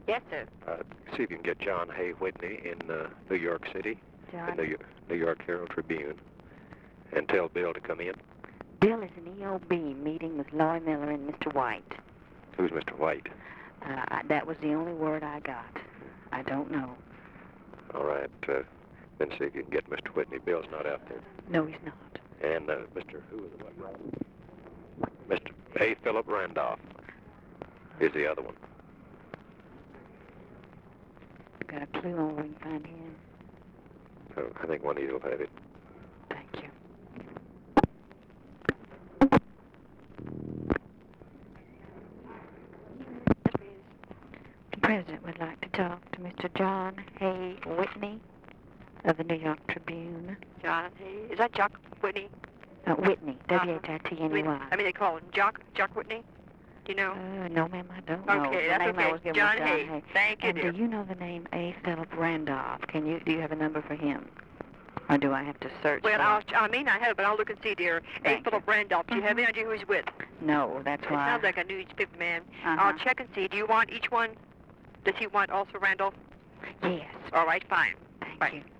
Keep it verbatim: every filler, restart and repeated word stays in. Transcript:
Yes, sir. Uh, see if you can get John Hay Whitney in uh, New York City, John. the New, New York Herald Tribune, and tell Bill to come in. Bill is an E O B meeting with Loy Miller and Mister White. Who's Mister White? Uh, I, that was the only word I got. I don't know. All right. Uh, then see if you can get Mister Whitney. Bill's not out there. No, he's not. And uh, Mister Who is it? Mister A. Philip Randolph is the other one. Got a clue on where we can find him? So I think one of you will have it. Thank you. The President would like to talk to Mister John Hay Whitney of the New York Tribune. John Hay. Is that Jock Whitney? Uh, Whitney, W H I T N E Y. I mean, they call him Jock, Jock Whitney? Do you know? Uh, no, ma'am, I don't know. Okay, The that's name I okay. was given John was John Hay. Hay. Thank you, And dear. do you know the name A. Philip Randolph? Can you, do you have a number for him? Or do I have to search Well, for I'll, it? I may not have it, but I'll look and see, dear. A. Thank Philip Randolph. Do you have Mhm. any idea who he's with? No, that's It why. sounds like a newspaper man. Uh-huh. I'll check and see. Do you want each one? Does he want also Randolph? Yes. All right, fine. Thank Right. you.